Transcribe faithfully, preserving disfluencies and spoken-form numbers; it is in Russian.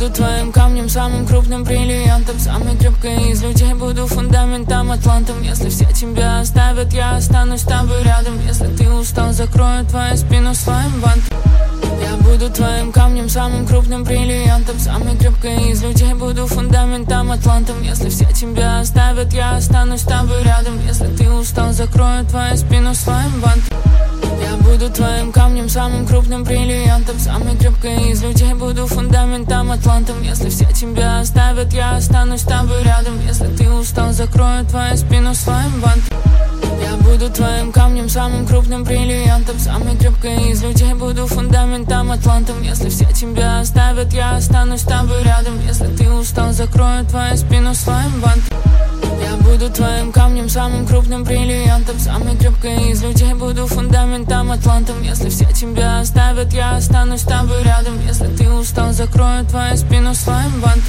буду твоим камнем, самым крупным бриллиантом, самой крепкой из людей буду фундаментом, атлантом. Если все тебя оставят, я останусь с тобой рядом. Если ты устал, закрою твою спину своим бантом. Я буду твоим камнем, самым крупным бриллиантом, самой крепкой из людей буду фундаментом, атлантом. Если все тебя оставят, я останусь с тобой рядом. Если ты устал, закрою твою спину своим бантом. Я буду твоим камнем, самым крупным бриллиантом, самой крепкой из людей буду фундаментом, атлантом. Если все тебя оставят, я останусь с тобой рядом. Если ты устал, закрою твою спину своим бантом. Я буду твоим камнем, самым крупным бриллиантом, самой крепкой из людей буду фундаментом, атлантом. Если все тебя оставят, я останусь с тобой рядом. Если ты устал, закрою твою спину своим бантом. Я буду твоим камнем, самым крупным бриллиантом, самой крепкой из людей буду фундаментом, атлантом. Если все тебя оставят, я останусь с тобой рядом. Если ты устал, закрою твою спину своим бантом.